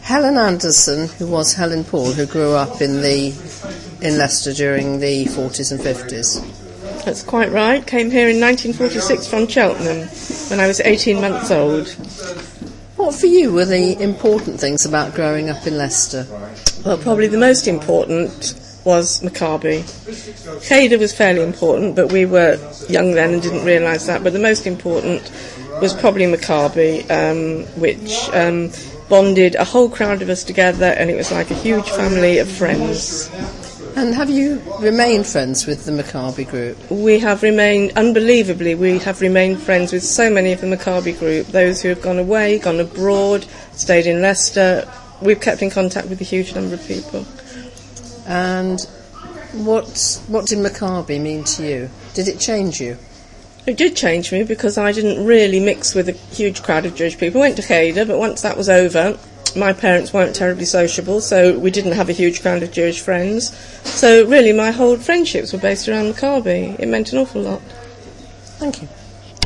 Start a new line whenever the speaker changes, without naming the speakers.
Helen Anderson, who was Helen Paul, who grew up in Leicester during the 40s and 50s.
That's quite right. Came here in 1946 from Cheltenham when I was 18 months old.
What for you were the important things about growing up in Leicester?
Well, probably the most important was Maccabi. Cheder was fairly important, but we were young then and didn't realise that. But the most important was probably Maccabi, which bonded a whole crowd of us together, and it was like a huge family of friends.
And have you remained friends with the Maccabi group?
We have remained, unbelievably, friends with so many of the Maccabi group. Those who have gone away, gone abroad, stayed in Leicester. We've kept in contact with a huge number of people.
And what did Maccabi mean to you? Did it change you?
It did change me because I didn't really mix with a huge crowd of Jewish people. I went to Cheder, but once that was over, my parents weren't terribly sociable, so we didn't have a huge crowd of Jewish friends. So really my whole friendships were based around Maccabi. It meant an awful lot.
Thank you.